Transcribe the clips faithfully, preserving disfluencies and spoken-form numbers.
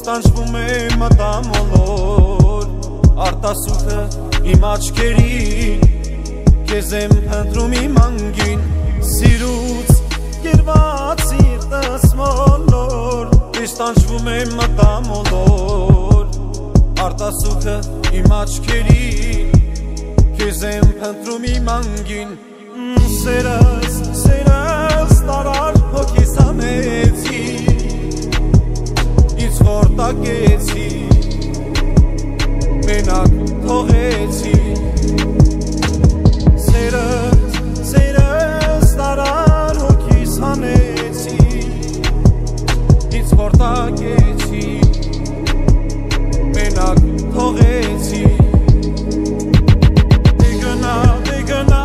տանջվում է մտամոլոր արտասուքը իմ աչքերին Քեզ եմ փնտրում իմ անգին Սիրուց գերված սիրտս մոլոր Ես տանջվում եմ մտամոլոր արտասուքը իմ աչքերին Քեզ եմ փնտրում իմ անգին Սերս, սերս տարար հոգիս անեցի Ինձ որտակեցի Մենակ թողեցի Սերս, սերս տարար հոգիս անեցի Ինձ որտակեցի Մենակ թողեցի Դեգնա, դեգնա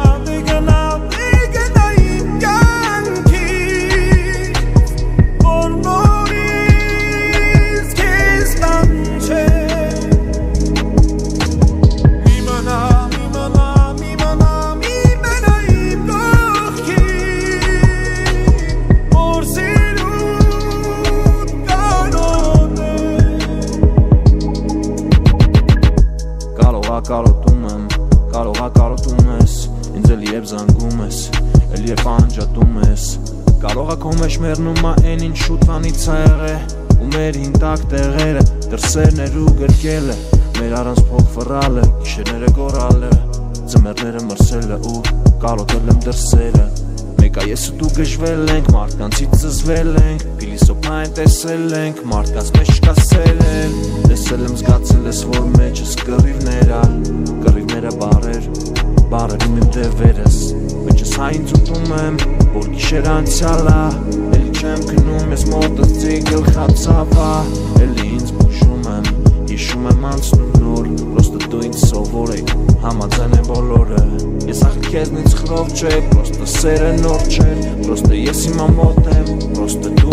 Կարոտում եմ, կարողա կարոտում ես Ինձ էլ երբ զանգում ես, էլ երբ անջատում ես Կարողա քո մեջ մեռնում ա են ինչ շուտվանից ա եղե Ու մեր հինտակ տեղերը, դրսերներ ու գրկելը Մեր առանց փող վռալը, գիշերները գորալը Ձմեռները մրսելը ու կարոտել եմ դրսերը Մեկա ես ու դու գժվել ենք, մարդկանցից զզվել ենք Փիլիսոփային տեսել ենք, մարդկանց մեջ չկասել են Տեսել եմ զգացել ես, որ մեջս կռիվներ ա Կռիվները բարեր, բարեր իմ իմ դևերս Մեջս հային ծուտում եմ, որ գիշեր անցյալ ա Էլի չեմ գնում ես մոտս ձիգել խացավա Էլի ինձ բուժում եմ, հիշում եմ անցնում նոր Պրոստը դու ինձ սովորեք, համաձայն են բոլորը Ես ախր քեզնից խրով չէ, պրոստը սերը նոր չէր Պրոստը ես հիմա մոտ եմ, պրոստը